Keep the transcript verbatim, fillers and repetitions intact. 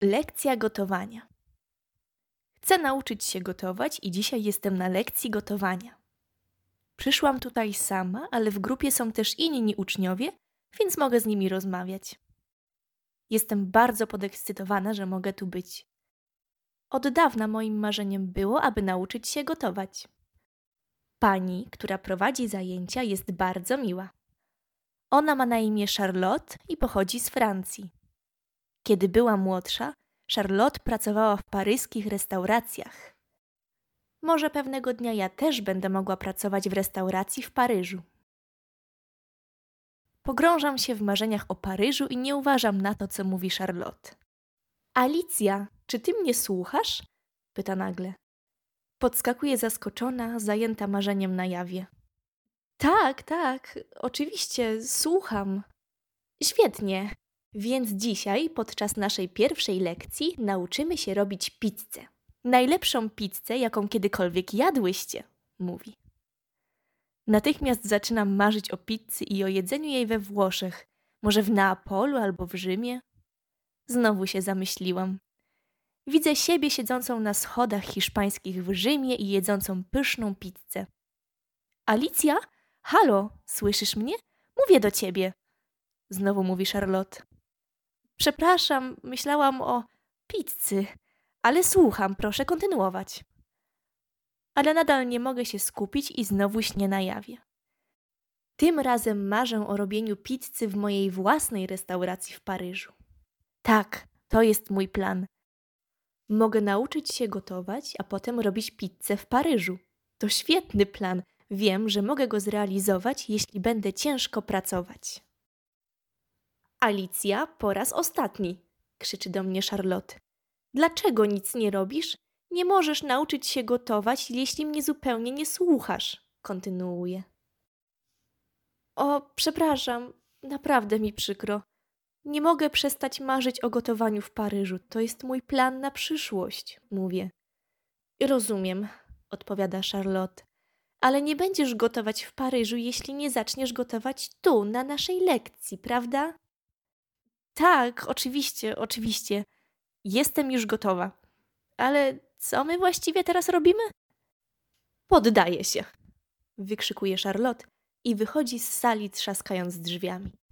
Lekcja gotowania. Chcę nauczyć się gotować i dzisiaj jestem na lekcji gotowania. Przyszłam tutaj sama, ale w grupie są też inni uczniowie, więc mogę z nimi rozmawiać. Jestem bardzo podekscytowana, że mogę tu być. Od dawna moim marzeniem było, aby nauczyć się gotować. Pani, która prowadzi zajęcia, jest bardzo miła. Ona ma na imię Charlotte i pochodzi z Francji. Kiedy była młodsza, Charlotte pracowała w paryskich restauracjach. Może pewnego dnia ja też będę mogła pracować w restauracji w Paryżu. Pogrążam się w marzeniach o Paryżu i nie uważam na to, co mówi Charlotte. Alicja, czy ty mnie słuchasz? Pyta nagle. Podskakuje zaskoczona, zajęta marzeniem na jawie. Tak, tak, oczywiście, słucham. Świetnie. Więc dzisiaj, podczas naszej pierwszej lekcji, nauczymy się robić pizzę. Najlepszą pizzę, jaką kiedykolwiek jadłyście, mówi. Natychmiast zaczynam marzyć o pizzy i o jedzeniu jej we Włoszech, może w Neapolu albo w Rzymie. Znowu się zamyśliłam. Widzę siebie siedzącą na schodach hiszpańskich w Rzymie i jedzącą pyszną pizzę. Alicja? Halo, słyszysz mnie? Mówię do ciebie. Znowu mówi Charlotte. Przepraszam, myślałam o pizzy, ale słucham, proszę kontynuować. Ale nadal nie mogę się skupić i znowu śnię na jawie. Tym razem marzę o robieniu pizzy w mojej własnej restauracji w Paryżu. Tak, to jest mój plan. Mogę nauczyć się gotować, a potem robić pizzę w Paryżu. To świetny plan. Wiem, że mogę go zrealizować, jeśli będę ciężko pracować. Alicja, po raz ostatni, krzyczy do mnie Charlotte. Dlaczego nic nie robisz? Nie możesz nauczyć się gotować, jeśli mnie zupełnie nie słuchasz, kontynuuje. O, przepraszam, naprawdę mi przykro. Nie mogę przestać marzyć o gotowaniu w Paryżu. To jest mój plan na przyszłość, mówię. Rozumiem, odpowiada Charlotte. Ale nie będziesz gotować w Paryżu, jeśli nie zaczniesz gotować tu, na naszej lekcji, prawda? Tak, oczywiście, oczywiście. Jestem już gotowa. Ale co my właściwie teraz robimy? Poddaję się, wykrzykuje Charlotte i wychodzi z sali, trzaskając drzwiami.